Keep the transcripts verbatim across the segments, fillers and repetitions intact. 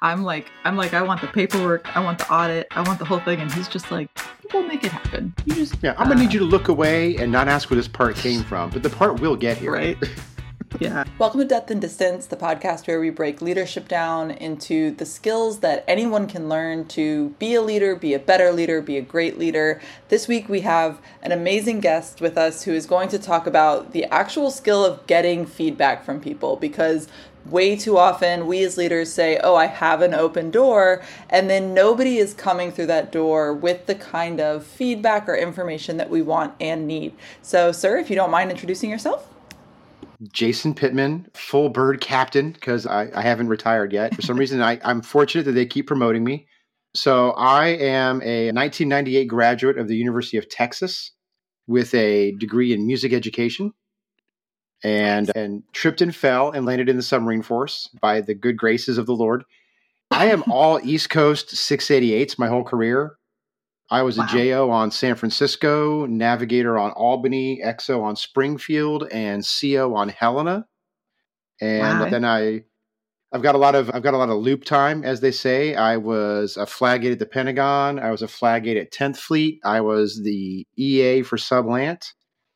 I'm like, I'm like, I want the paperwork, I want the audit, I want the whole thing. And he's just like, we'll make it happen. You just, yeah, I'm uh, going to need you to look away and not ask where this part came from, but the part will get here. Right. Yeah. Welcome to Depth and Distance, the podcast where we break leadership down into the skills that anyone can learn to be a leader, be a better leader, be a great leader. This week we have an amazing guest with us who is going to talk about the actual skill of getting feedback from people, because way too often we as leaders say, oh, I have an open door, and then nobody is coming through that door with the kind of feedback or information that we want and need. So, sir, if you don't mind introducing yourself. Jason Pittman, full bird captain, because I, I haven't retired yet. For some reason, I, I'm fortunate that they keep promoting me. So I am a nineteen ninety-eight graduate of the University of Texas with a degree in music education, and, and tripped and fell and landed in the submarine force by the good graces of the Lord. I am all East Coast six eighty-eights my whole career. I was a wow. J O on San Francisco, Navigator on Albany, X O on Springfield, and C O on Helena. And wow. then I, I've got a lot of I've got a lot of loop time, as they say. I was a flag aide at the Pentagon. I was a flag aide at tenth Fleet. I was the E A for Sublant,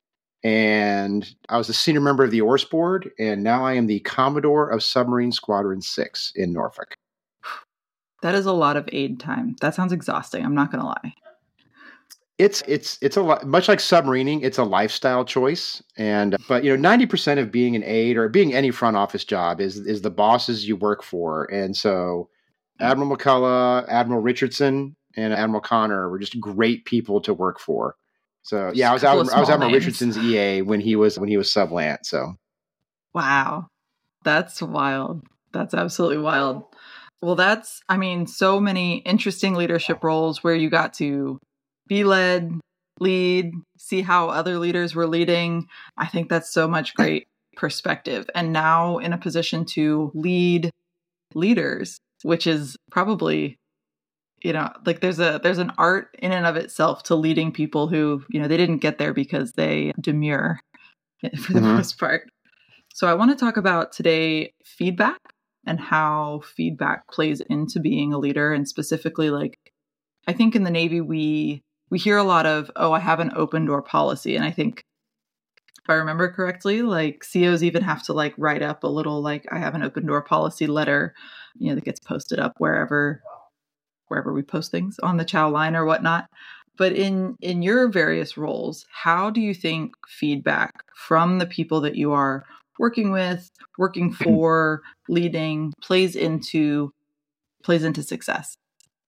and I was a senior member of the O R S board. And now I am the Commodore of Submarine Squadron Six in Norfolk. That is a lot of aid time. That sounds exhausting. I'm not going to lie. It's it's it's a lot, much like submarining. It's a lifestyle choice, and but you know, ninety percent of being an aide or being any front office job is is the bosses you work for. And so, Admiral McCullough, Admiral Richardson, and Admiral Connor were just great people to work for. So yeah, I was out, I was Admiral names. Richardson's E A when he was when he was sublant. So, wow, that's wild. That's absolutely wild. Well, that's I mean, so many interesting leadership roles where you got to be led, lead, see how other leaders were leading. I think that's so much great perspective. And now in a position to lead leaders, which is probably, you know, like there's a there's an art in and of itself to leading people who, you know, they didn't get there because they demur for the mm-hmm. most part. So I want to talk about today feedback and how feedback plays into being a leader. And specifically, like, I think in the Navy, we We hear a lot of, oh, I have an open door policy. And I think if I remember correctly, like C Os even have to like write up a little, like, I have an open door policy letter, you know, that gets posted up wherever, wherever we post things on the chow line or whatnot. But in, in your various roles, how do you think feedback from the people that you are working with, working for, leading plays into, plays into success?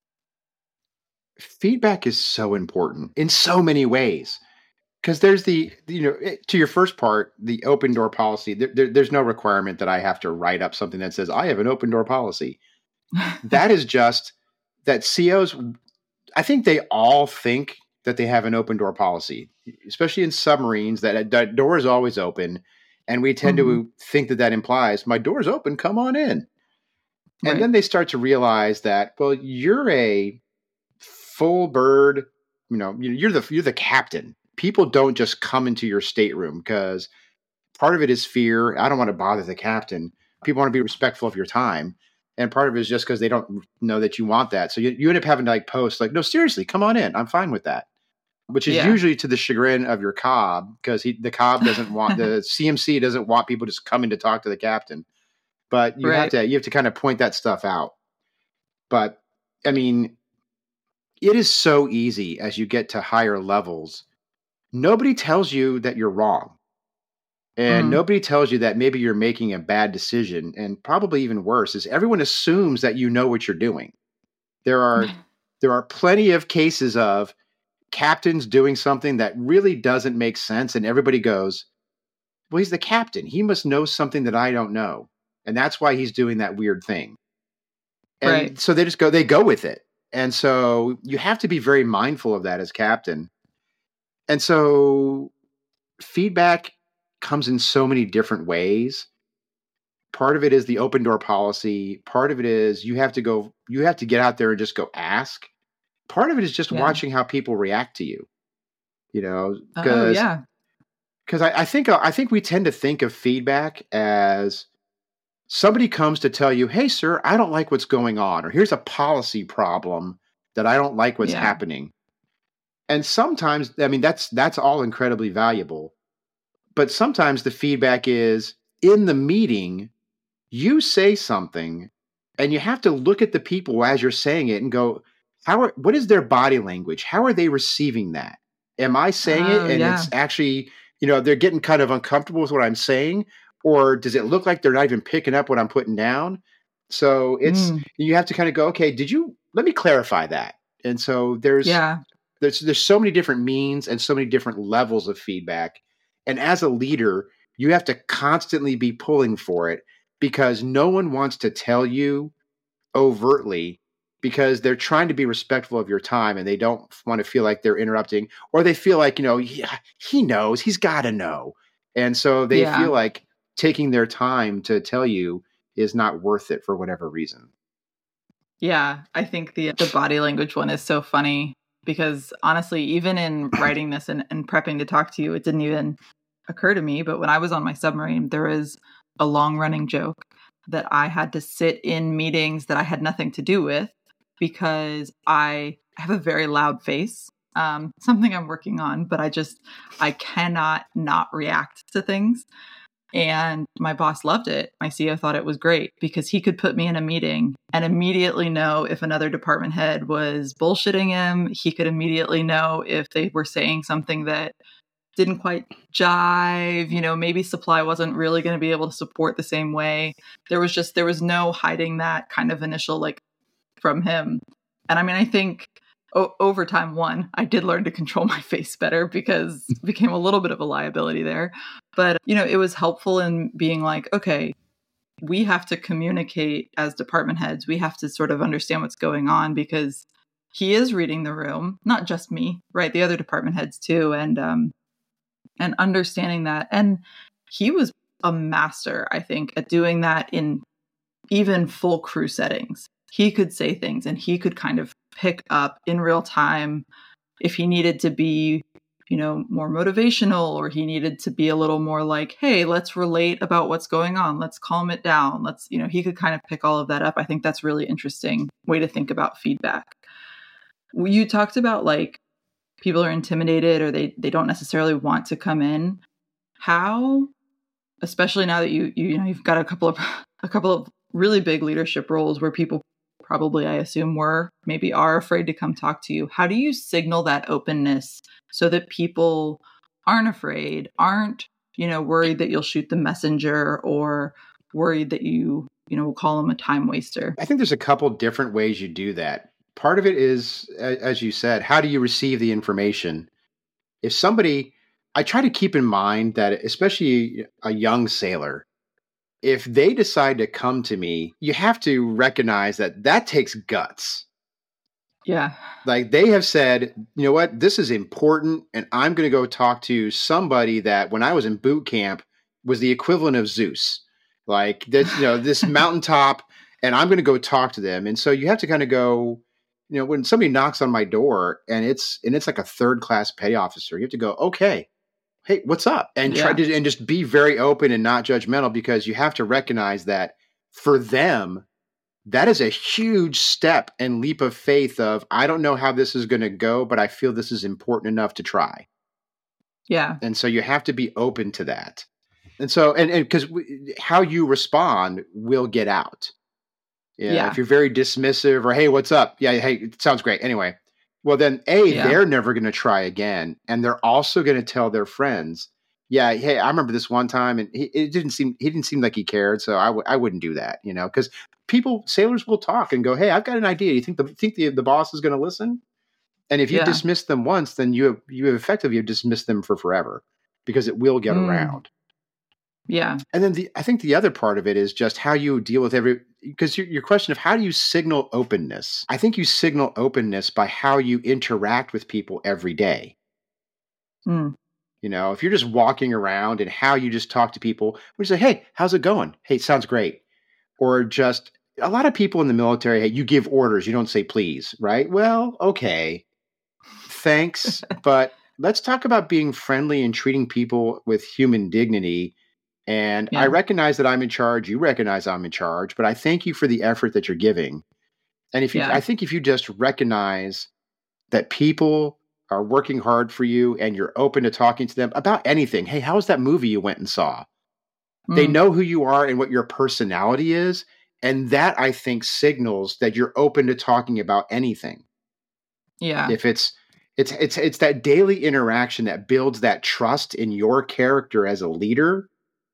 Feedback is so important in so many ways, because there's the, you know, to your first part, the open door policy, there, there, there's no requirement that I have to write up something that says I have an open door policy. That is just that C Os, I think they all think that they have an open door policy, especially in submarines, that that door is always open. And we tend mm-hmm. to think that that implies my door's open, come on in. Right. And then they start to realize that, well, you're a full bird, you know, you're the you're the captain. People don't just come into your stateroom, because part of it is fear. I don't want to bother the captain. People want to be respectful of your time, and part of it is just because they don't know that you want that. So you, you end up having to like post like, no, seriously, come on in. I'm fine with that, which is yeah. usually to the chagrin of your cob, because he the cob doesn't want the C M C doesn't want people just coming to talk to the captain. But you right. have to you have to kind of point that stuff out. But I mean, it is so easy as you get to higher levels. Nobody tells you that you're wrong. And mm. nobody tells you that maybe you're making a bad decision. And probably even worse is everyone assumes that you know what you're doing. There are there are plenty of cases of captains doing something that really doesn't make sense. And everybody goes, well, he's the captain. He must know something that I don't know. And that's why he's doing that weird thing. And right. so they just go, they go with it. And so you have to be very mindful of that as captain. And so feedback comes in so many different ways. Part of it is the open door policy. Part of it is you have to go, you have to get out there and just go ask. Part of it is just yeah. watching how people react to you, you know, because, oh, yeah. because I, I think, I think we tend to think of feedback as somebody comes to tell you, hey, sir, I don't like what's going on, or here's a policy problem that I don't like what's Yeah. happening. And sometimes, I mean, that's that's all incredibly valuable. But sometimes the feedback is in the meeting, you say something and you have to look at the people as you're saying it and go, how are, what is their body language? How are they receiving that? Am I saying Oh, it and yeah. it's actually, you know, they're getting kind of uncomfortable with what I'm saying? Or does it look like they're not even picking up what I'm putting down? So it's, Mm, you have to kind of go, okay, did you, let me clarify that. And so there's, yeah. there's, there's so many different means and so many different levels of feedback. And as a leader, you have to constantly be pulling for it because no one wants to tell you overtly because they're trying to be respectful of your time and they don't want to feel like they're interrupting, or they feel like, you know, yeah, he knows, he's got to know. And so they Yeah. feel like taking their time to tell you is not worth it for whatever reason. Yeah, I think the the body language one is so funny because honestly, even in writing this and, and prepping to talk to you, it didn't even occur to me. But when I was on my submarine, there was a long running joke that I had to sit in meetings that I had nothing to do with because I have a very loud face. Um, something I'm working on, but I just I cannot not react to things. And my boss loved it. My C E O thought it was great because he could put me in a meeting and immediately know if another department head was bullshitting him. He could immediately know if they were saying something that didn't quite jive. You know, maybe supply wasn't really going to be able to support the same way. There was just, there was no hiding that kind of initial like from him. And I mean, I think o- over time, one, I did learn to control my face better because it became a little bit of a liability there. But, you know, it was helpful in being like, okay, we have to communicate as department heads. We have to sort of understand what's going on because he is reading the room, not just me, right? The other department heads too. And, um, and understanding that. And he was a master, I think, at doing that in even full crew settings. He could say things and he could kind of pick up in real time if he needed to be, you know, more motivational or he needed to be a little more like, hey, let's relate about what's going on. Let's calm it down. Let's, you know, he could kind of pick all of that up. I think that's really interesting way to think about feedback. You talked about like people are intimidated or they, they don't necessarily want to come in. How, especially now that you, you, you know, you've got a couple of, a couple of really big leadership roles where people probably, I assume, were, maybe are afraid to come talk to you. How do you signal that openness so that people aren't afraid, aren't, you know, worried that you'll shoot the messenger or worried that you, you know, will call them a time waster? I think there's a couple different ways you do that. Part of it is, as you said, how do you receive the information? If somebody, I try to keep in mind that, especially a young sailor, if they decide to come to me, you have to recognize that that takes guts. Yeah. Like they have said, you know what, this is important. And I'm going to go talk to somebody that when I was in boot camp was the equivalent of Zeus, like this, you know, this mountaintop, and I'm going to go talk to them. And so you have to kind of go, you know, when somebody knocks on my door and it's, and it's like a third class petty officer, you have to go, okay, hey, what's up? And Yeah. try to, and just be very open and not judgmental because you have to recognize that for them, that is a huge step and leap of faith of, I don't know how this is going to go, but I feel this is important enough to try. Yeah. And so you have to be open to that. And so, and, and because how you respond will get out. Yeah, Yeah. If you're very dismissive or, hey, what's up? Yeah. Hey, it sounds great. Anyway, well then A, Yeah. they're never going to try again. And they're also going to tell their friends, yeah, hey, I remember this one time and he, it didn't seem, he didn't seem like he cared. So I w- I wouldn't do that, you know, because people, sailors will talk and go, hey, I've got an idea. You think the, think the, the boss is going to listen? And if you Yeah. dismiss them once, then you have, you have effectively dismissed them for forever because it will get Mm. around. Yeah. And then the, I think the other part of it is just how you deal with every, because your, your question of how do you signal openness? I think you signal openness by how you interact with people every day. Mm. You know, if you're just walking around and how you just talk to people, we say, hey, how's it going? Hey, sounds great. Or just a lot of people in the military, hey, you give orders, you don't say please, right? Well, okay. Thanks. But let's talk about being friendly and treating people with human dignity. And Yeah. I recognize that I'm in charge. You recognize I'm in charge, but I thank you for the effort that you're giving. And if you, Yeah. I think if you just recognize that people are working hard for you and you're open to talking to them about anything. Hey, how was that movie you went and saw? Mm. They know who you are and what your personality is. And that, I think, signals that you're open to talking about anything. Yeah. If it's, it's, it's, it's that daily interaction that builds that trust in your character as a leader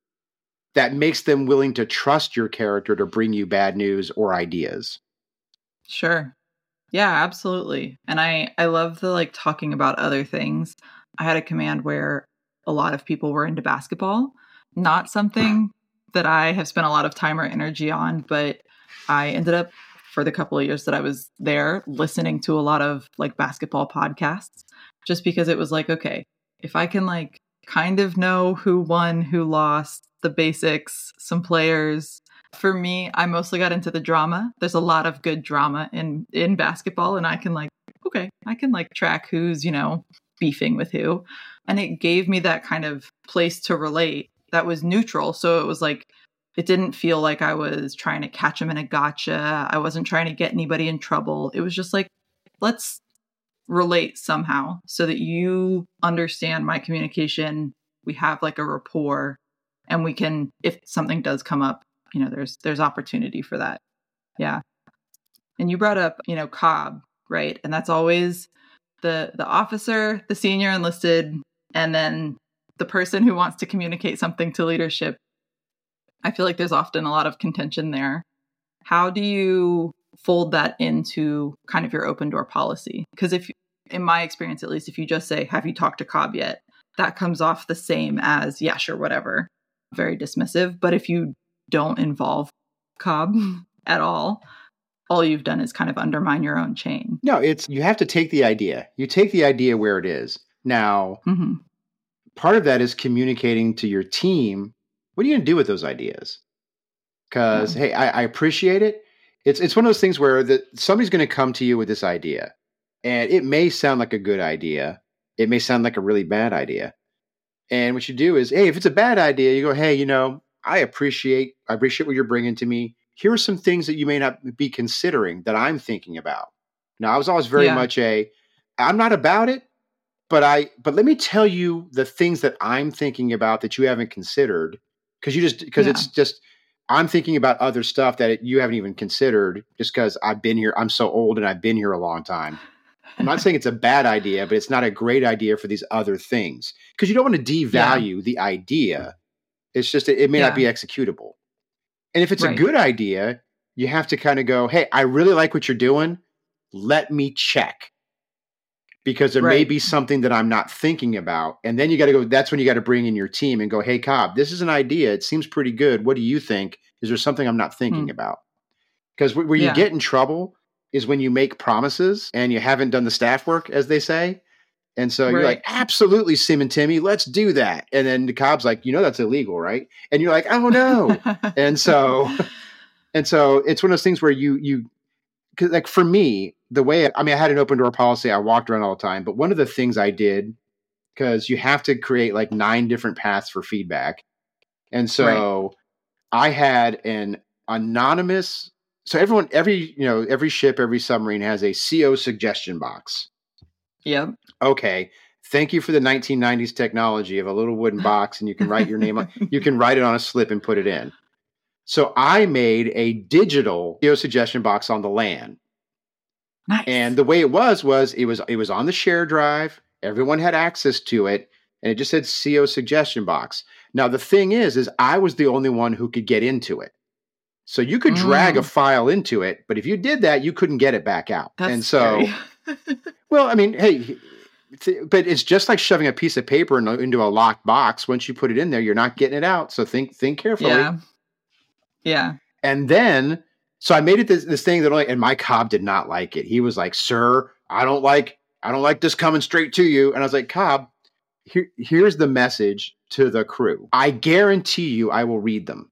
that makes them willing to trust your character to bring you bad news or ideas. Sure. Yeah, absolutely. And I, I love the like talking about other things. I had a command where a lot of people were into basketball, not something that I have spent a lot of time or energy on, but I ended up for the couple of years that I was there listening to a lot of like basketball podcasts, just because it was like, okay, if I can like kind of know who won, who lost, the basics, some players. For me, I mostly got into the drama. There's a lot of good drama in, in basketball, and I can like, okay, I can like track who's, you know, beefing with who. And it gave me that kind of place to relate that was neutral. So it was like, it didn't feel like I was trying to catch him in a gotcha. I wasn't trying to get anybody in trouble. It was just like, let's relate somehow so that you understand my communication. We have like a rapport, and we can, if something does come up, you know, there's there's opportunity for that. Yeah. And you brought up, you know, Cobb, right? And that's always the the officer, the senior enlisted, and then the person who wants to communicate something to leadership. I feel like there's often a lot of contention there. How do you fold that into kind of your open door policy? Because if, in my experience at least, if you just say, have you talked to Cobb yet? That comes off the same as, yeah, sure, whatever. Very dismissive. But if you don't involve Cobb at all, all you've done is kind of undermine your own chain. No, it's, you have to take the idea. You take the idea where it is. Now, Mm-hmm. part of that is communicating to your team, what are you going to do with those ideas? Because, Yeah. hey, I, I appreciate it. It's it's one of those things where the, somebody's going to come to you with this idea, and it may sound like a good idea. It may sound like a really bad idea. And what you do is, hey, if it's a bad idea, you go, hey, you know, I appreciate, I appreciate what you're bringing to me. Here are some things that you may not be considering that I'm thinking about. Now, I was always very Yeah. much a, I'm not about it, but I, but let me tell you the things that I'm thinking about that you haven't considered. Cause you just, because Yeah. it's just, I'm thinking about other stuff that it, you haven't even considered just because I've been here. I'm so old and I've been here a long time. I'm not saying it's a bad idea, but it's not a great idea for these other things because you don't want to devalue the idea. It's just, it, it may Yeah. not be executable. And if it's Right. a good idea, you have to kind of go, hey, I really like what you're doing. Let me check because there may Right. be something that I'm not thinking about. And then you got to go, that's when you got to bring in your team and go, hey, Cobb, this is an idea. It seems pretty good. What do you think? Is there something I'm not thinking Hmm. about? Because where you Yeah. get in trouble is when you make promises and you haven't done the staff work, as they say. And so you're Right. like, absolutely, Sim and Timmy, let's do that. And then the Cobb's like, you know, that's illegal, right? And you're like, oh no. and so, and so it's one of those things where you, you, cause like for me, the way, I mean, I had an open door policy. I walked around all the time, but one of the things I did, cause you have to create like nine different paths for feedback. And so I had an anonymous, so everyone, every, you know, every ship, every submarine has a C O suggestion box. Yep. Okay. Thank you for the nineteen nineties technology of a little wooden box and you can write your name on, you can write it on a slip and put it in. So I made a digital C O suggestion box on the LAN. Nice. And the way it was, was it was, it was on the share drive. Everyone had access to it and it just said C O suggestion box. Now the thing is, is I was the only one who could get into it. So you could drag Mm. a file into it, but if you did that, you couldn't get it back out. That's and so, scary. well, I mean, hey, th- but it's just like shoving a piece of paper in, into a locked box. Once you put it in there, you're not getting it out. So think, think carefully. Yeah. Yeah. And then, so I made it this, this thing that only, and my Cobb did not like it. He was like, sir, I don't like, I don't like this coming straight to you. And I was like, Cobb, here, here's the message to the crew. I guarantee you I will read them.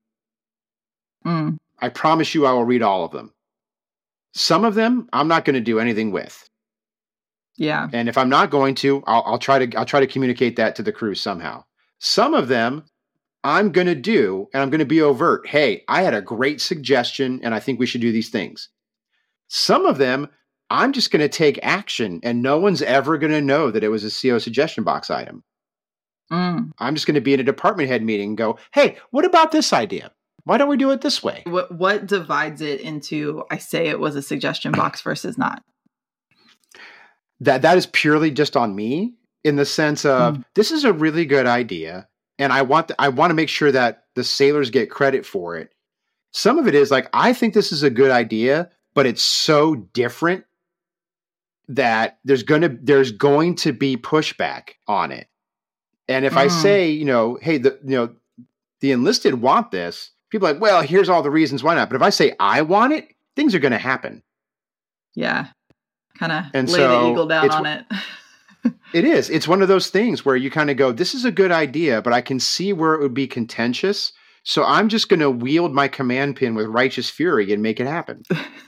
Mm. I promise you I will read all of them. Some of them I'm not going to do anything with. Yeah. And if I'm not going to, I'll, I'll try to, I'll try to communicate that to the crew somehow. Some of them I'm going to do, and I'm going to be overt. Hey, I had a great suggestion and I think we should do these things. Some of them, I'm just going to take action and no one's ever going to know that it was a C O suggestion box item. Mm. I'm just going to be in a department head meeting and go, hey, what about this idea? Why don't we do it this way? What, what divides it into, I say it was a suggestion box versus not? That That is purely just on me in the sense of mm. this is a really good idea. And I want, th- I want to make sure that the sailors get credit for it. Some of it is like, I think this is a good idea, but it's so different that there's going to, there's going to be pushback on it. And if mm. I say, you know, hey, the, you know, the enlisted want this, people are like, well, here's all the reasons why not. But if I say I want it, things are going to happen. Yeah. Kind of lay so the eagle down on it. It is. It's one of those things where you kind of go, this is a good idea, but I can see where it would be contentious. So I'm just going to wield my command pin with righteous fury and make it happen.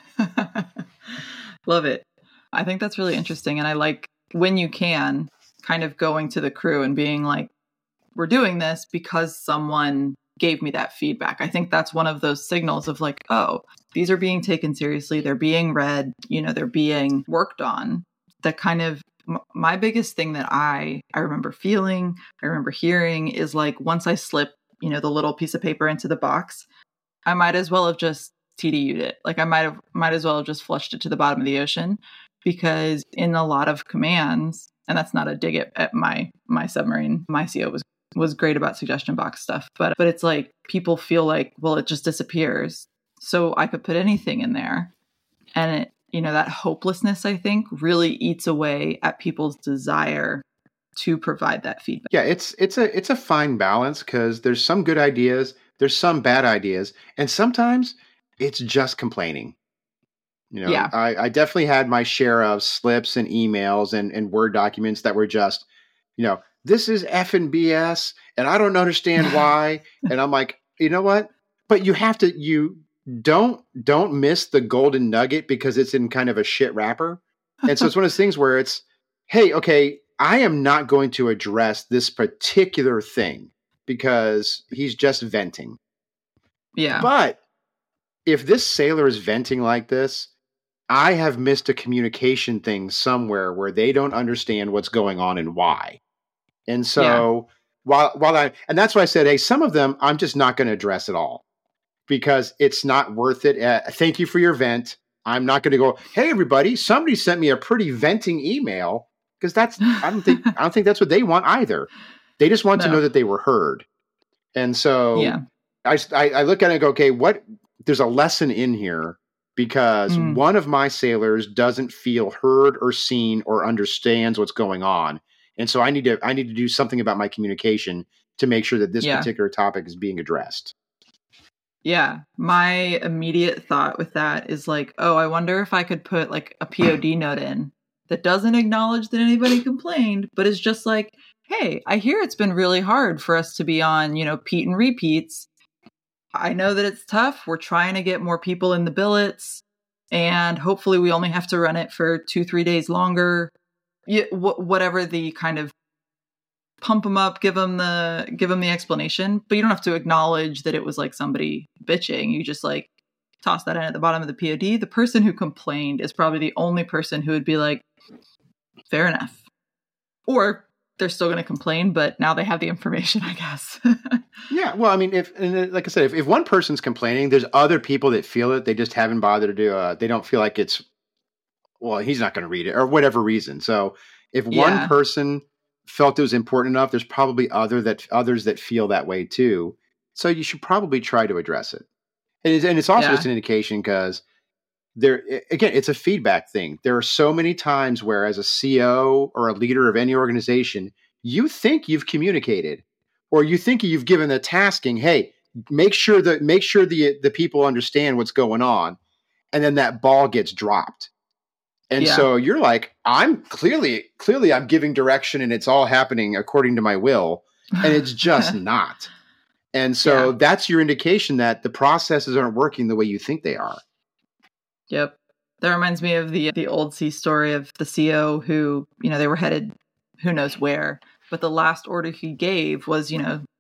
Love it. I think that's really interesting. And I like when you can kind of going to the crew and being like, we're doing this because someone gave me that feedback. I think that's one of those signals of like, oh, these are being taken seriously. They're being read, you know, they're being worked on. That kind of my biggest thing that I, I remember feeling, I remember hearing is like, once I slip, you know, the little piece of paper into the box, I might as well have just T D U'd it. Like I might have, might as well have just flushed it to the bottom of the ocean, because in a lot of commands, and that's not a dig at, at my, my submarine, my C O was, was great about suggestion box stuff, but, but it's like, people feel like, well, it just disappears. So I could put anything in there, and it, you know, that hopelessness, I think, really eats away at people's desire to provide that feedback. Yeah, it's it's a it's a fine balance, because there's some good ideas, there's some bad ideas, and sometimes it's just complaining. You know, yeah. I, I definitely had my share of slips and emails and, and Word documents that were just, you know, this is effing B S and I don't understand why. And I'm like, you know what? But you have to, you don't, don't miss the golden nugget because it's in kind of a shit wrapper. And so it's one of those things where it's, hey, okay, I am not going to address this particular thing because he's just venting. Yeah. But if this sailor is venting like this, I have missed a communication thing somewhere where they don't understand what's going on and why. And so yeah. while, while I, and that's why I said, hey, some of them I'm just not going to address at all because it's not worth it. Uh, thank you for your vent. I'm not going to go, hey, everybody, somebody sent me a pretty venting email, because that's, I don't think, I don't think that's what they want either. They just want no. to know that they were heard. And so yeah. I, I, I look at it and go, okay, what, there's a lesson in here because mm. one of my sailors doesn't feel heard or seen or understands what's going on. And so I need to, I need to do something about my communication to make sure that this yeah. particular topic is being addressed. Yeah. My immediate thought with that is like, oh, I wonder if I could put like a P O D note in that doesn't acknowledge that anybody complained, but is just like, hey, I hear it's been really hard for us to be on, you know, Pete and repeats. I know that it's tough. We're trying to get more people in the billets, and hopefully we only have to run it for two, three days longer. You, wh- whatever the kind of pump them up, give them the give them the explanation, but you don't have to acknowledge that it was like somebody bitching. You just like toss that in at the bottom of the P O D. The person who complained is probably the only person who would be like, fair enough. Or they're still going to complain, but now they have the information, I guess. Yeah. Well, I mean, if, and like I said, if, if one person's complaining, there's other people that feel it. They just haven't bothered to do, uh, they don't feel like it's, well, he's not going to read it or whatever reason. So if yeah. one person felt it was important enough, there's probably other that others that feel that way too. So you should probably try to address it. And it's, and it's also yeah. just an indication because there, again, it's a feedback thing. There are so many times where as a C O or a leader of any organization, you think you've communicated or you think you've given the tasking, hey, make sure that make sure the the people understand what's going on. And then that ball gets dropped. And yeah. so you're like, I'm clearly, clearly I'm giving direction and it's all happening according to my will. And it's just not. And so yeah. that's your indication that the processes aren't working the way you think they are. Yep. That reminds me of the the old sea story of the C O who, you know, they were headed who knows where, but the last order he gave was, you know,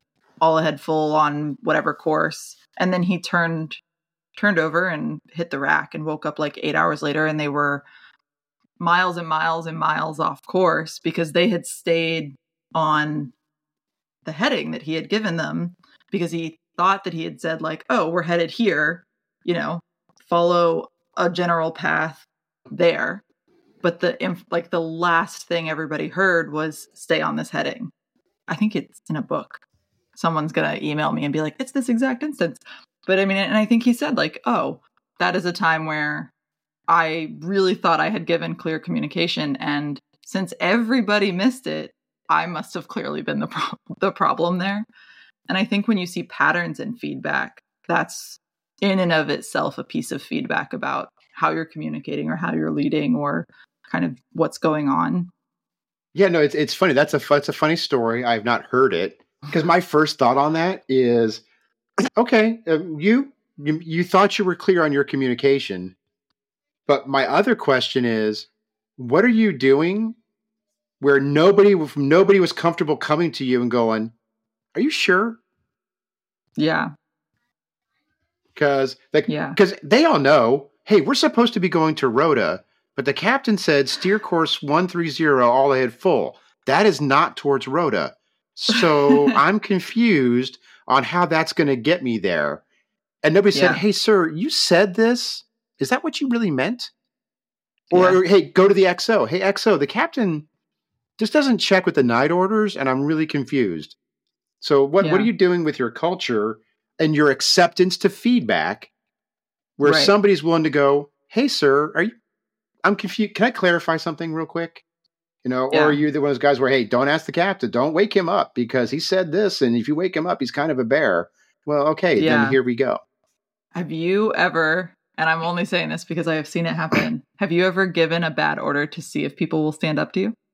all ahead full on whatever course. And then he turned turned over and hit the rack and woke up like eight hours later, and they were miles and miles and miles off course because they had stayed on the heading that he had given them, because he thought that he had said like, oh, we're headed here, you know, follow a general path there. But the inf- like the last thing everybody heard was stay on this heading. I think it's in a book. Someone's going to email me and be like, it's this exact instance. But I mean, and I think he said like, oh, that is a time where I really thought I had given clear communication. And since everybody missed it, I must have clearly been the pro- the problem there. And I think when you see patterns in feedback, that's in and of itself a piece of feedback about how you're communicating or how you're leading or kind of what's going on. Yeah, no, it's it's funny. That's a that's a funny story. I've not heard it, because my first thought on that is, okay, um, you, you you thought you were clear on your communication, but my other question is, what are you doing where nobody nobody was comfortable coming to you and going, "Are you sure?" Yeah, because like yeah, because they all know, hey, we're supposed to be going to Rhoda, but the captain said steer course one three zero all ahead full. That is not towards Rhoda. So I'm confused on how that's going to get me there. And nobody Yeah. said, hey, sir, you said this. Is that what you really meant? Or, Yeah. or, hey, go to the X O. Hey, X O, the captain just doesn't check with the night orders, and I'm really confused. So what, what are Yeah. you doing with your culture and your acceptance to feedback where Right. somebody's willing to go, hey, sir, are you, I'm confused. Can I clarify something real quick? You know, Yeah. or are you the one of those guys where, hey, don't ask the captain, don't wake him up because he said this. And if you wake him up, he's kind of a bear. Well, okay, Yeah. then here we go. Have you ever, and I'm only saying this because I have seen it happen, have you ever given a bad order to see if people will stand up to you?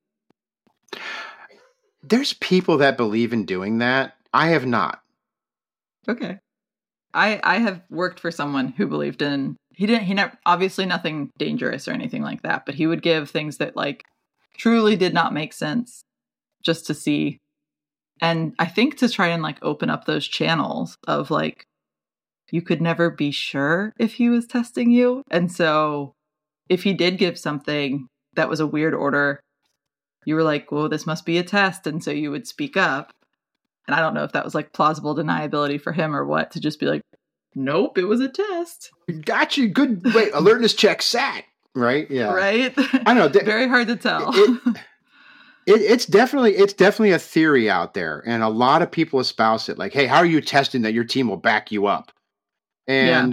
There's people that believe in doing that. I have not. Okay. I I have worked for someone who believed in, he didn't, he never, obviously nothing dangerous or anything like that, but he would give things that like truly did not make sense just to see. And I think to try and like open up those channels of like, you could never be sure if he was testing you. And so if he did give something that was a weird order, you were like, well, this must be a test. And so you would speak up. And I don't know if that was like plausible deniability for him or what, to just be like, nope, it was a test. Got you. Good. Wait, alertness check sat. Right? Yeah. Right? I know. th- Very hard to tell. It, it, it's definitely it's definitely a theory out there, and a lot of people espouse it. Like, hey, how are you testing that your team will back you up? And Yeah.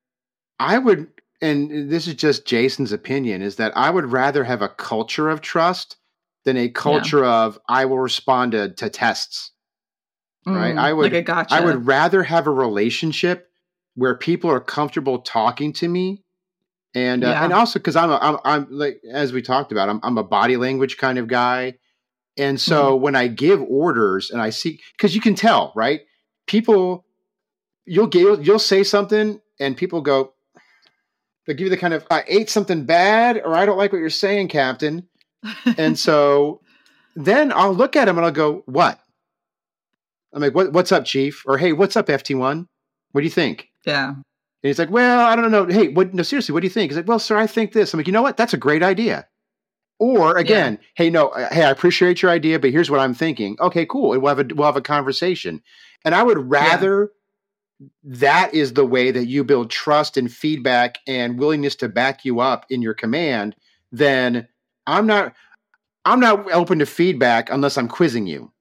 I would, and this is just Jason's opinion, is that I would rather have a culture of trust than a culture of I will respond to, to tests. Right? Mm, I would like a gotcha. I would rather have a relationship where people are comfortable talking to me. And uh, Yeah. and also because I'm a, I'm I'm like as we talked about, I'm I'm a body language kind of guy, and so Mm-hmm. when I give orders and I see, because you can tell, right? People, you'll give you'll say something and people go, they give you the kind of I ate something bad or I don't like what you're saying, Captain, and so then I'll look at him and I'll go, what? I'm like, what what's up, Chief? Or hey, what's up, F T one? What do you think? Yeah. And he's like, well, I don't know. Hey, what, no, seriously, what do you think? He's like, well, sir, I think this. I'm like, you know what? That's a great idea. Or again, yeah. hey, no, hey, I appreciate your idea, but here's what I'm thinking. Okay, cool. And we'll have a, we'll have a conversation. And I would rather yeah. that is the way that you build trust and feedback and willingness to back you up in your command than I'm not, I'm not open to feedback unless I'm quizzing you.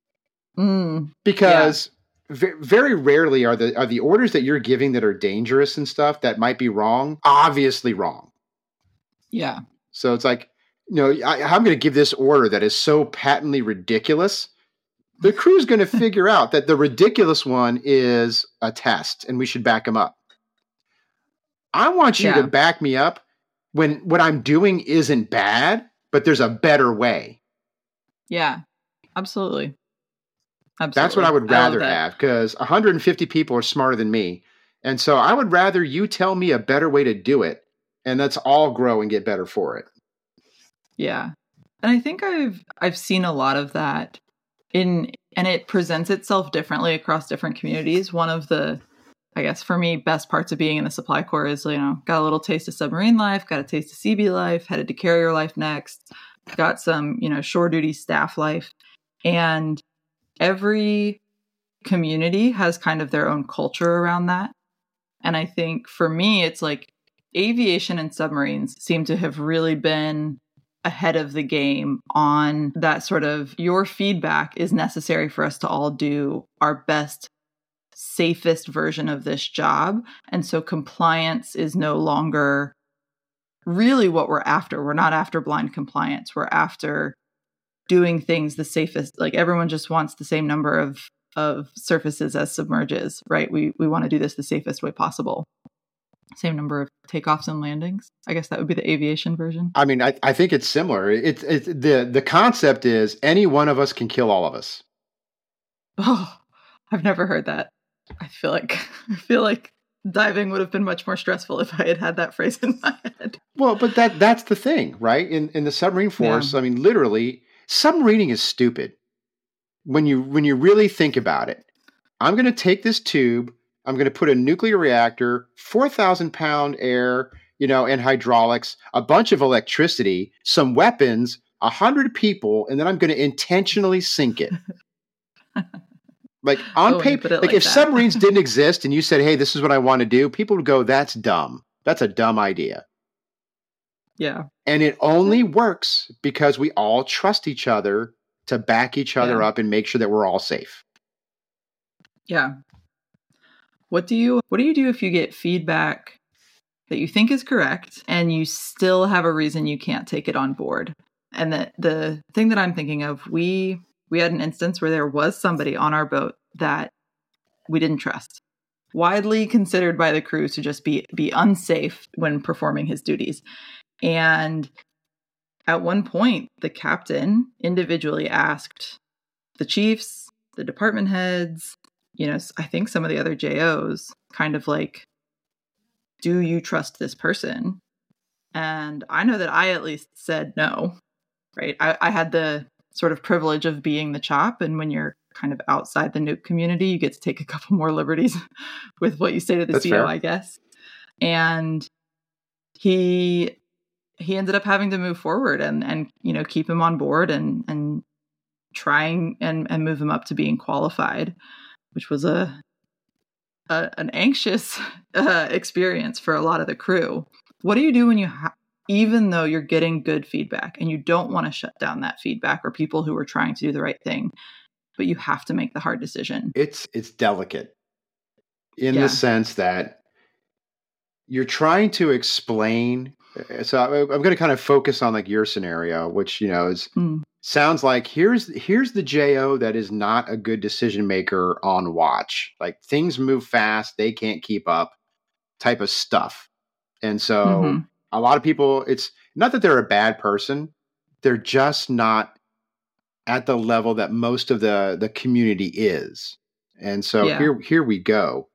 Mm, because yeah. v- very rarely are the are the orders that you're giving that are dangerous and stuff that might be wrong, obviously wrong. Yeah. So it's like, you know, I, I'm going to give this order that is so patently ridiculous. The crew's going to figure out that the ridiculous one is a test and we should back them up. I want you yeah. to back me up when what I'm doing isn't bad, but there's a better way. Yeah, absolutely. Absolutely. That's what I would rather I have, because one hundred fifty people are smarter than me. And so I would rather you tell me a better way to do it, and let's all grow and get better for it. Yeah. And I think I've I've seen a lot of that in and it presents itself differently across different communities. One of the, I guess for me, best parts of being in the Supply Corps is, you know, got a little taste of submarine life, got a taste of C B life, headed to carrier life next, got some, you know, shore duty staff life. And every community has kind of their own culture around that. And I think for me, it's like aviation and submarines seem to have really been ahead of the game on that sort of, your feedback is necessary for us to all do our best, safest version of this job. And so compliance is no longer really what we're after. We're not after blind compliance. We're after doing things the safest. Like everyone just wants the same number of of surfaces as submerges, right? We we want to do this the safest way possible. Same number of takeoffs and landings. I guess that would be the aviation version. I mean, I, I think it's similar. It's it's the the concept is any one of us can kill all of us. Oh, I've never heard that. I feel like I feel like diving would have been much more stressful if I had had that phrase in my head. Well, but that that's the thing, right? In in the submarine force, yeah. I mean, literally, submarining is stupid. When you when you really think about it, I'm going to take this tube. I'm going to put a nuclear reactor, four thousand pound air, you know, and hydraulics, a bunch of electricity, some weapons, a hundred people, and then I'm going to intentionally sink it. Like on oh, paper, like, like if that. submarines didn't exist and you said, hey, this is what I want to do, people would go, that's dumb. That's a dumb idea. Yeah. And it only works because we all trust each other to back each other yeah. up and make sure that we're all safe. Yeah. What do you what do you do if you get feedback that you think is correct and you still have a reason you can't take it on board? And the the thing that I'm thinking of, we we had an instance where there was somebody on our boat that we didn't trust. Widely considered by the crew to just be be unsafe when performing his duties. And at one point, the captain individually asked the chiefs, the department heads, you know, I think some of the other J Os, kind of like, do you trust this person? And I know that I at least said no, right? I, I had the sort of privilege of being the chop. And when you're kind of outside the nuke community, you get to take a couple more liberties with what you say to the That's C O, fair. I guess. And he he ended up having to move forward and, and you know, keep him on board and, and trying and, and move him up to being qualified, which was a, a an anxious uh, experience for a lot of the crew. What do you do when you, ha- even though you're getting good feedback and you don't want to shut down that feedback or people who are trying to do the right thing, but you have to make the hard decision? It's it's delicate in Yeah. the sense that you're trying to explain. So I- I'm going to kind of focus on like your scenario, which, you know, is Mm. sounds like here's here's the J O that is not a good decision maker on watch. Like things move fast, they can't keep up, type of stuff. And so Mm-hmm. a lot of people, it's not that they're a bad person, they're just not at the level that most of the the community is. And so Yeah. here here we go.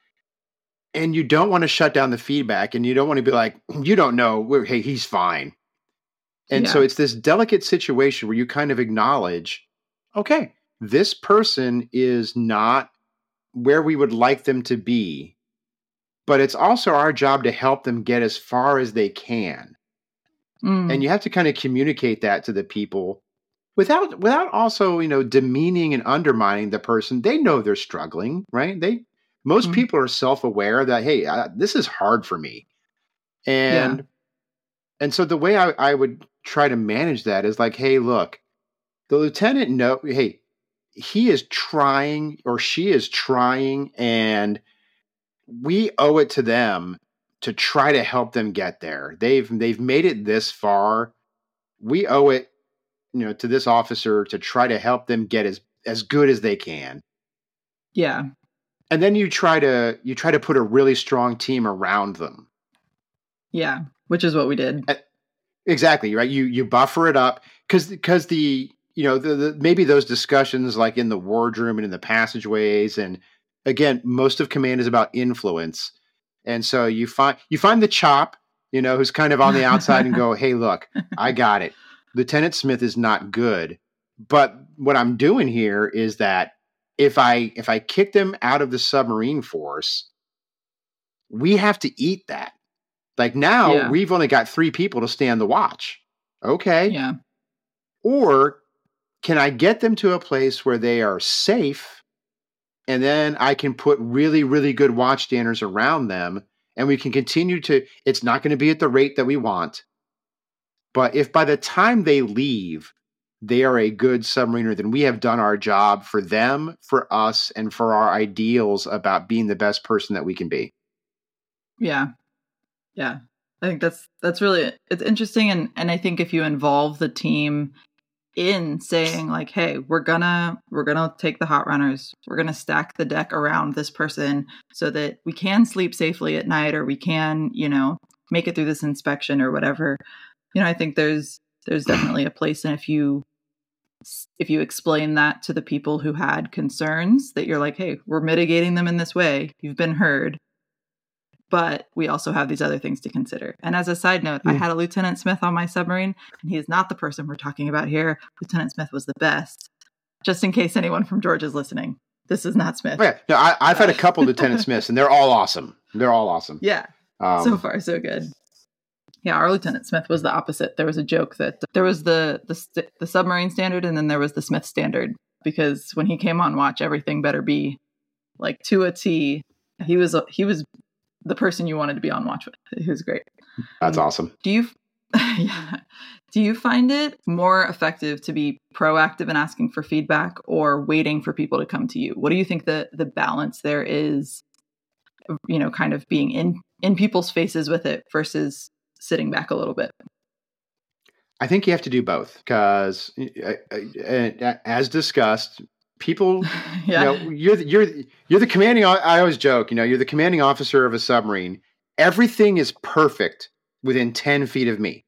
And you don't want to shut down the feedback, and you don't want to be like, you don't know, we're, hey, he's fine. And so Yeah. it's this delicate situation where you kind of acknowledge, okay, this person is not where we would like them to be, but it's also our job to help them get as far as they can. Mm. And you have to kind of communicate that to the people without without also, you know, demeaning and undermining the person. They know they're struggling, right? They most Mm. people are self-aware that, hey, uh, this is hard for me. And Yeah. and so the way I, I would try to manage that is like, hey, look, the lieutenant know, hey, he is trying or she is trying, and we owe it to them to try to help them get there. They've they've made it this far. We owe it, you know, to this officer to try to help them get as as good as they can. Yeah. And then you try to you try to put a really strong team around them. Yeah. Which is what we did. Exactly, right. You you buffer it up because because the you know the, the maybe those discussions like in the wardroom and in the passageways, and again, most of command is about influence, and so you find you find the chop, you know, who's kind of on the outside and go, hey, look, I got it. Lieutenant Smith is not good, But what I'm doing here is that if I if I kick them out of the submarine force, we have to eat that. Like now Yeah. we've only got three people to stand the watch. Okay. Yeah. Or can I get them to a place where they are safe, and then I can put really, really good watchstanders around them, and we can continue to, it's not going to be at the rate that we want. But if by the time they leave, they are a good submariner, then we have done our job for them, for us, and for our ideals about being the best person that we can be. Yeah. Yeah. I think that's that's really, it's interesting. And, and I think if you involve the team in saying like, hey, we're gonna we're gonna take the hot runners, we're gonna stack the deck around this person so that we can sleep safely at night, or we can, you know, make it through this inspection or whatever. You know, I think there's there's definitely a place. And if you if you explain that to the people who had concerns, that you're like, hey, we're mitigating them in this way, you've been heard, but we also have these other things to consider. And as a side note, mm. I had a Lieutenant Smith on my submarine, and he is not the person we're talking about here. Lieutenant Smith was the best. Just in case anyone from Georgia is listening, this is not Smith. Oh, yeah. No, I, I've had a couple Lieutenant Smiths, and they're all awesome. They're all awesome. Yeah. Um, so far, so good. Yeah, our Lieutenant Smith was the opposite. There was a joke that there was the the, st- the submarine standard, and then there was the Smith standard, because when he came on watch, everything better be like to a T. He was he was the person you wanted to be on watch with. He was great. That's awesome. Do you yeah, do you find it more effective to be proactive in asking for feedback, or waiting for people to come to you? What do you think the the balance there is? You know, kind of being in in people's faces with it versus sitting back a little bit. I think you have to do both, because as discussed, people, yeah. you know, you're, you're, you're the commanding, I always joke, you know, you're the commanding officer of a submarine. Everything is perfect within ten feet of me.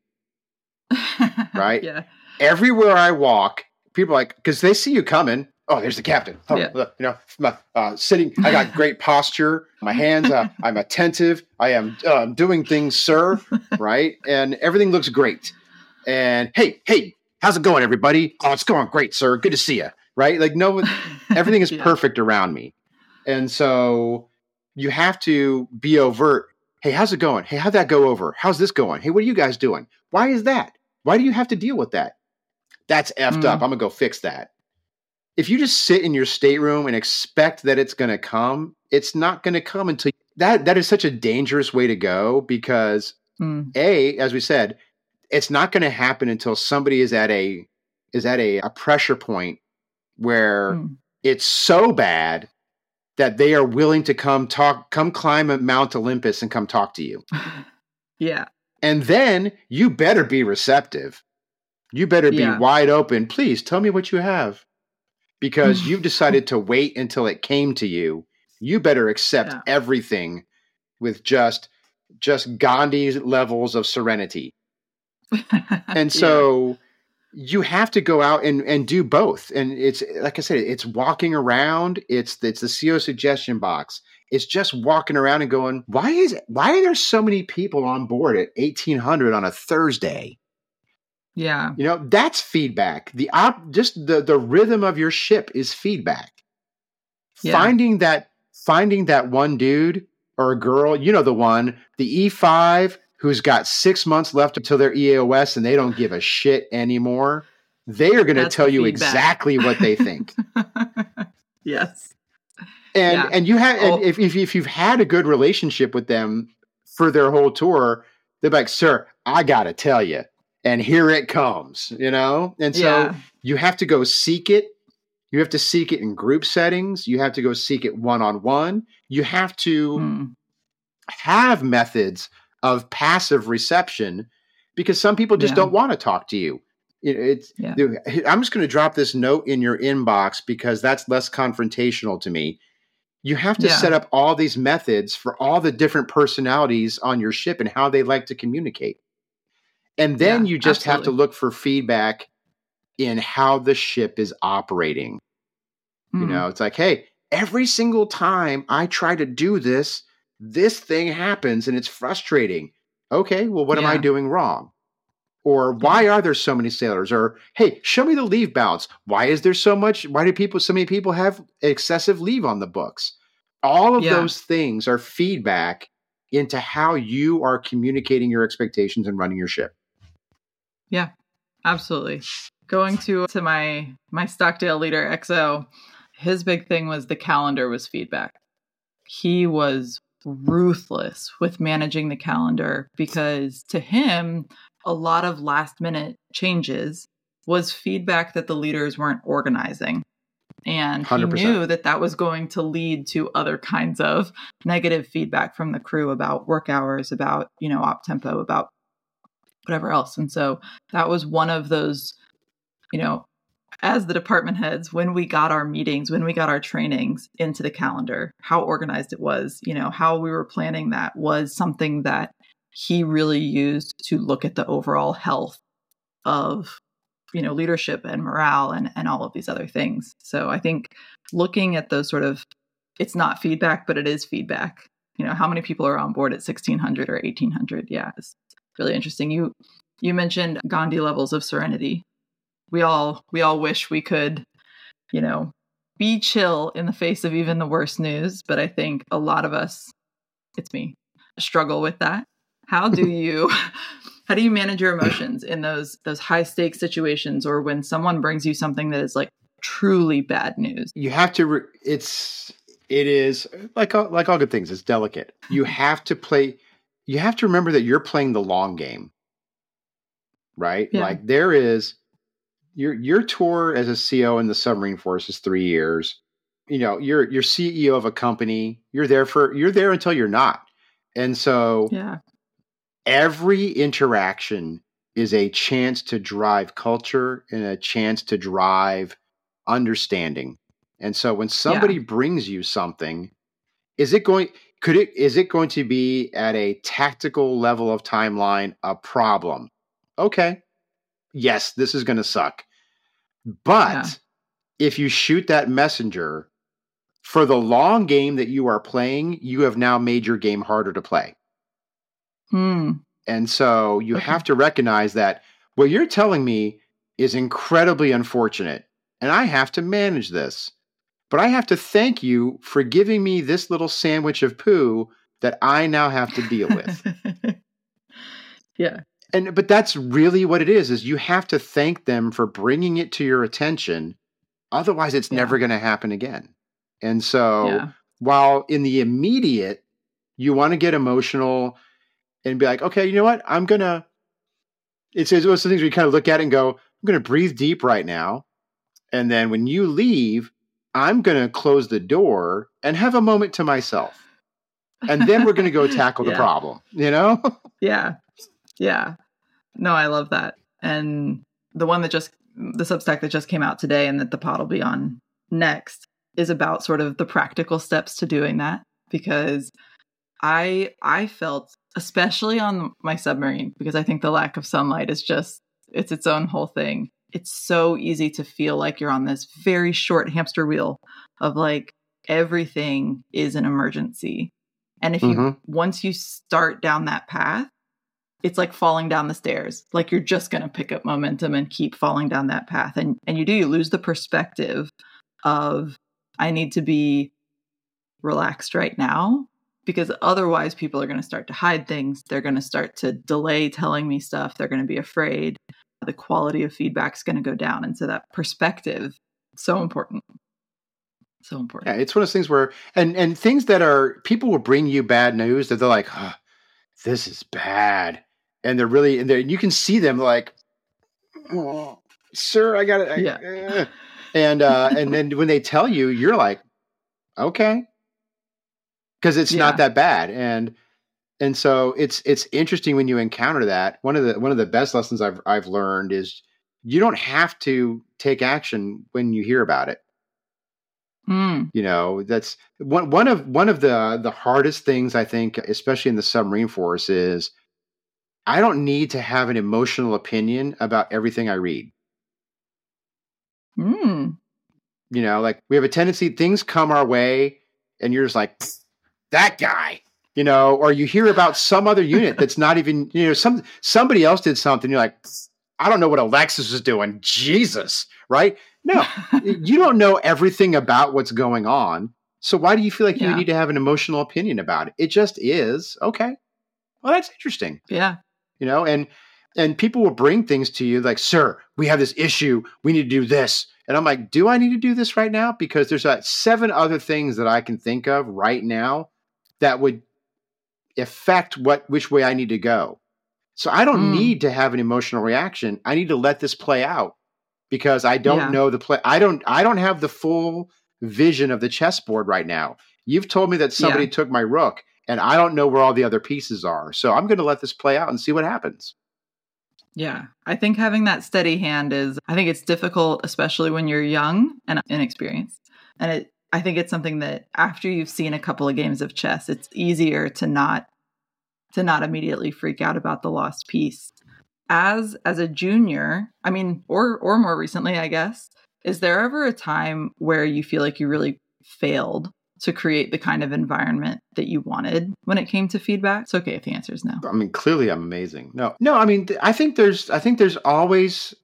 Right? Yeah. Everywhere I walk, people are like, because they see you coming. Oh, there's the captain. Oh, yeah. You know, my, uh, sitting, I got great posture. My hands, uh, I'm attentive. I am uh, doing things, sir. Right. And everything looks great. And hey, hey, how's it going, everybody? Oh, it's going great, sir. Good to see you. Right. Like, no, everything is yeah. perfect around me. And so you have to be overt. Hey, how's it going? Hey, how'd that go over? How's this going? Hey, what are you guys doing? Why is that? Why do you have to deal with that? That's effed mm. up. I'm going to go fix that. If you just sit in your stateroom and expect that it's going to come, it's not going to come until you, that. That is such a dangerous way to go, because mm. A, as we said, it's not going to happen until somebody is at a is at a, a pressure point where mm. it's so bad that they are willing to come talk, come climb Mount Olympus and come talk to you. Yeah. And then you better be receptive. You better be yeah. wide open. Please tell me what you have. Because you've decided to wait until it came to you. You better accept yeah. everything with just just Gandhi levels of serenity. And so yeah. you have to go out and, and do both. And it's, like I said, it's walking around. It's it's the C O suggestion box. It's just walking around and going, why is it, why are there so many people on board at eighteen hundred on a Thursday? Yeah. You know, that's feedback. The op, just the, the rhythm of your ship is feedback. Yeah. Finding that finding that one dude or a girl, you know the one, the E five who's got six months left until their E A O S and they don't give a shit anymore. They are going to tell you exactly what they think. Yes. And yeah. and you have oh. and if, if if you've had a good relationship with them for their whole tour, they're like, "Sir, I got to tell you." And here it comes, you know? And so yeah. you have to go seek it. You have to seek it in group settings. You have to go seek it one-on-one. You have to mm. have methods of passive reception, because some people just yeah. don't want to talk to you. It, it's, yeah. I'm just going to drop this note in your inbox because that's less confrontational to me. You have to yeah. set up all these methods for all the different personalities on your ship and how they like to communicate. And then yeah, you just absolutely. have to look for feedback in how the ship is operating. Mm-hmm. You know, it's like, hey, every single time I try to do this, this thing happens and it's frustrating. Okay, well, what yeah. am I doing wrong? Or why are there so many sailors? Or, hey, show me the leave balance. Why is there so much? Why do people, so many people have excessive leave on the books? All of Yeah. those things are feedback into how you are communicating your expectations and running your ship. Yeah, absolutely. Going to to my my Stockdale leader, X O, his big thing was the calendar was feedback. He was ruthless with managing the calendar because to him, a lot of last minute changes was feedback that the leaders weren't organizing. And one hundred percent. he knew that that was going to lead to other kinds of negative feedback from the crew about work hours, about, you know, op tempo, about whatever else. And so that was one of those, you know, as the department heads, when we got our meetings, when we got our trainings into the calendar, how organized it was, you know, how we were planning that was something that he really used to look at the overall health of, you know, leadership and morale and, and all of these other things. So I think looking at those sort of, it's not feedback, but it is feedback. You know, how many people are on board at sixteen hundred or eighteen hundred? Yeah, it's really interesting. You you mentioned Gandhi levels of serenity. We all we all wish we could, you know, be chill in the face of even the worst news. But I think a lot of us, it's me, struggle with that. How do you how do you manage your emotions in those those high stakes situations, or when someone brings you something that is like truly bad news? You have to. Re- it's it is like all, like all good things. It's delicate. You have to play. You have to remember that you're playing the long game, right? Yeah. Like there is. Your your tour as a C O in the submarine force is three years. You know, you're you're C E O of a company. You're there for you're there until you're not. And so yeah. every interaction is a chance to drive culture and a chance to drive understanding. And so when somebody Yeah. brings you something, is it going could it is it going to be at a tactical level of timeline a problem? Okay. Yes, this is going to suck. But Yeah. if you shoot that messenger for the long game that you are playing, you have now made your game harder to play. Hmm. And so you Okay. have to recognize that what you're telling me is incredibly unfortunate, and I have to manage this. But I have to thank you for giving me this little sandwich of poo that I now have to deal with. Yeah. And but that's really what it is, is you have to thank them for bringing it to your attention. Otherwise, it's Yeah. never going to happen again. And so Yeah. while in the immediate, you want to get emotional and be like, okay, you know what? I'm going to, it's one of those things where you kind of look at it and go, I'm going to breathe deep right now. And then when you leave, I'm going to close the door and have a moment to myself. And then we're going to go tackle Yeah. the problem, you know? Yeah. Yeah. No, I love that. And the one that just, the Substack that just came out today and that the pod will be on next is about sort of the practical steps to doing that. Because I, I felt, especially on my submarine, because I think the lack of sunlight is just, it's its own whole thing. It's so easy to feel like you're on this very short hamster wheel of like everything is an emergency. And if you, Mhm. once you start down that path, it's like falling down the stairs. Like you're just going to pick up momentum and keep falling down that path. And and you do, you lose the perspective of, I need to be relaxed right now, because otherwise people are going to start to hide things. They're going to start to delay telling me stuff. They're going to be afraid. The quality of feedback is going to go down. And so that perspective, so important. So important. Yeah, it's one of those things where, and, and things that are, people will bring you bad news that they're like, oh, this is bad. And they're really, and they're, you can see them like, oh, sir, I got it. Yeah. Uh. And, uh, and then when they tell you, you're like, okay. Cause it's Yeah. not that bad. And, and so it's, it's interesting when you encounter that. One of the, one of the best lessons I've, I've learned is you don't have to take action when you hear about it. Mm. You know, that's one, one of, one of the, the hardest things I think, especially in the submarine force, is I don't need to have an emotional opinion about everything I read. Mm. You know, like we have a tendency, things come our way and you're just like, that guy, you know, or you hear about some other unit that's not even, you know, some somebody else did something. You're like, I don't know what Alexis is doing. Jesus, right? No, you don't know everything about what's going on. So why do you feel like Yeah. you need to have an emotional opinion about it? It just is. Okay. Well, that's interesting. Yeah. You know, and and people will bring things to you like, sir, we have this issue. We need to do this. And I'm like, do I need to do this right now? Because there's uh, seven other things that I can think of right now that would affect what which way I need to go. So I don't Mm. need to have an emotional reaction. I need to let this play out because I don't Yeah. know the play. I don't I don't have the full vision of the chessboard right now. You've told me that somebody Yeah. took my rook and I don't know where all the other pieces are. So I'm going to let this play out and see what happens. Yeah. I think having that steady hand is, I think it's difficult, especially when you're young and inexperienced. And it, I think it's something that after you've seen a couple of games of chess, it's easier to not, to not immediately freak out about the lost piece. As, as a junior, I mean, or, or more recently, I guess, is there ever a time where you feel like you really failed to create the kind of environment that you wanted when it came to feedback? It's okay if the answer is no. I mean, clearly I'm amazing. No, no, I mean, th- I think there's, I think there's always,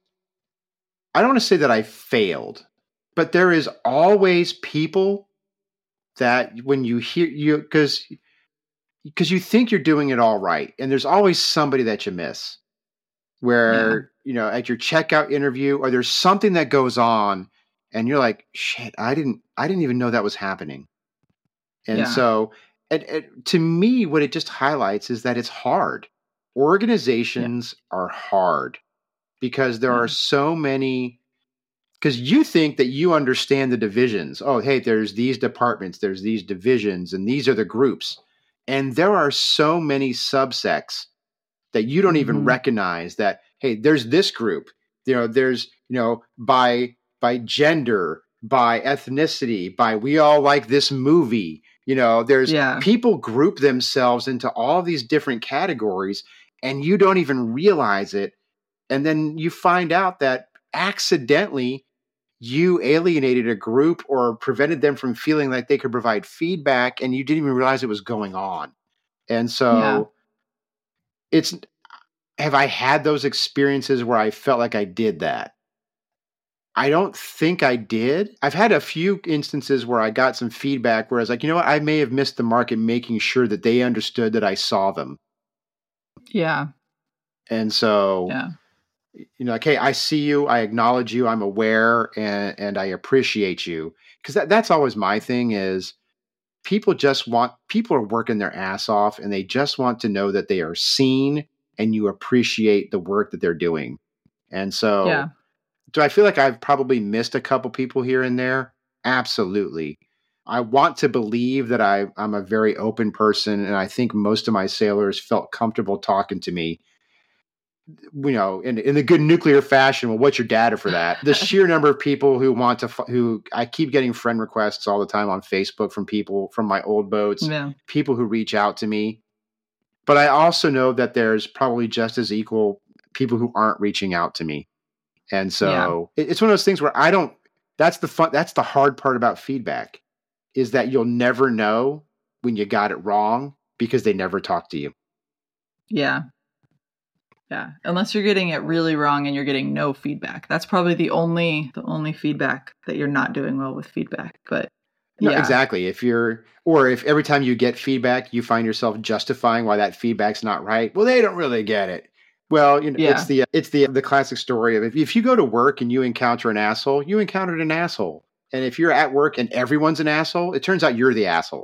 I don't want to say that I failed, but there is always people that when you hear you, because, because you think you're doing it all right. And there's always somebody that you miss where, Yeah. you know, at your checkout interview, or there's something that goes on and you're like, shit, I didn't, I didn't even know that was happening. And Yeah. so and, and to me, what it just highlights is that it's hard. Organizations are hard because there Yeah. are so many, because you think that you understand the divisions. Oh, hey, there's these departments, there's these divisions, and these are the groups. And there are so many subsects that you don't even Mhm. recognize that, hey, there's this group, you know, there's, you know, by, by gender, by ethnicity, by we all like this movie, you know, there's Yeah. people group themselves into all these different categories and you don't even realize it. And then you find out that accidentally you alienated a group or prevented them from feeling like they could provide feedback and you didn't even realize it was going on. And so Yeah. it's, have I had those experiences where I felt like I did that? I don't think I did. I've had a few instances where I got some feedback where I was like, you know what, I may have missed the mark in making sure that they understood that I saw them. Yeah. And so, Yeah. you know, like, hey, I see you, I acknowledge you, I'm aware, and and I appreciate you. Because that, that's always my thing is people just want, people are working their ass off and they just want to know that they are seen and you appreciate the work that they're doing. And so, Yeah. do I feel like I've probably missed a couple people here and there? Absolutely. I want to believe that I, I'm a very open person, and I think most of my sailors felt comfortable talking to me, you know, in, in the good nuclear fashion. Well, what's your data for that? The sheer number of people who want to, who I keep getting friend requests all the time on Facebook from people from my old boats, Yeah. people who reach out to me. But I also know that there's probably just as equal people who aren't reaching out to me. And so it- it's one of those things where I don't, that's the fun, that's the hard part about feedback is that you'll never know when you got it wrong because they never talk to you. Yeah. Yeah. Unless you're getting it really wrong and you're getting no feedback. That's probably the only the only feedback that you're not doing well with feedback. But No, yeah. exactly. If you're, or if every time you get feedback, you find yourself justifying why that feedback's not right. Well, they don't really get it. Well, you know, Yeah. it's the, it's the, the classic story of if, if you go to work and you encounter an asshole, you encountered an asshole. And if you're at work and everyone's an asshole, it turns out you're the asshole.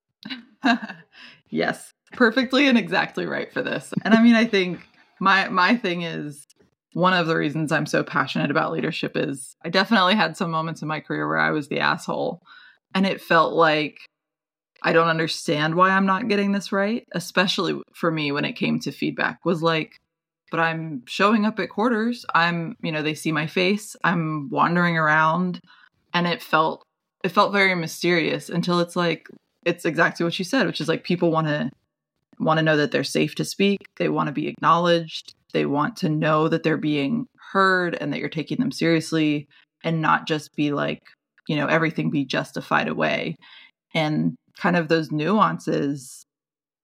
Yes. Perfectly and exactly right for this. And I mean, I think my my thing is one of the reasons I'm so passionate about leadership is I definitely had some moments in my career where I was the asshole. And it felt like I don't understand why I'm not getting this right, especially for me when it came to feedback, was like, but I'm showing up at quarters. I'm, you know, they see my face. I'm wandering around. And it felt, it felt very mysterious until it's like, it's exactly what you said, which is like people want to, want to know that they're safe to speak. They want to be acknowledged. They want to know that they're being heard and that you're taking them seriously and not just be like, you know, everything be justified away. And kind of those nuances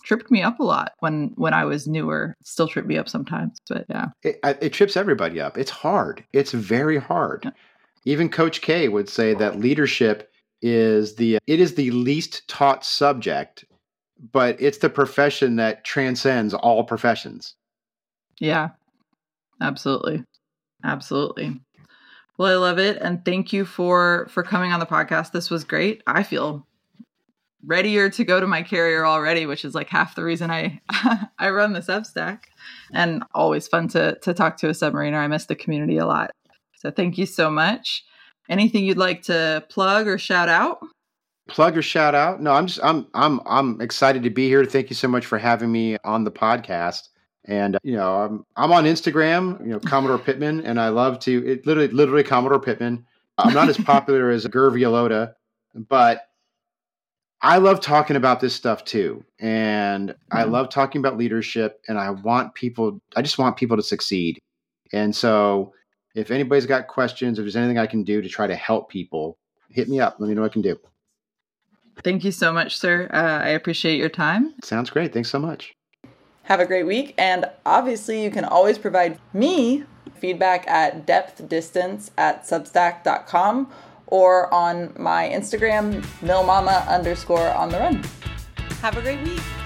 tripped me up a lot when, when I was newer. It still tripped me up sometimes, but yeah. It, it trips everybody up. It's hard. It's very hard. Yeah. Even Coach K would say that leadership is the, it is the least taught subject, but it's the profession that transcends all professions. Yeah, absolutely. Absolutely. Well, I love it. And thank you for, for coming on the podcast. This was great. I feel readier to go to my carrier already, which is like half the reason I, I run the Substack, and always fun to, to talk to a submariner. I miss the community a lot. So thank you so much. Anything you'd like to plug or shout out? Plug or shout out? No, I'm just, I'm, I'm, I'm excited to be here. Thank you so much for having me on the podcast. And, you know, I'm, I'm on Instagram, you know, Commodore Pittman, and I love to, it literally, literally Commodore Pittman. I'm not as popular as Gur Violota, but I love talking about this stuff too. And mm-hmm. I love talking about leadership, and I want people, I just want people to succeed. And so if anybody's got questions, if there's anything I can do to try to help people, hit me up. Let me know what I can do. Thank you so much, sir. Uh, I appreciate your time. Sounds great. Thanks so much. Have a great week. And obviously you can always provide me feedback at depthdistance at substack dot com or on my Instagram, millmama underscore on the run. Have a great week.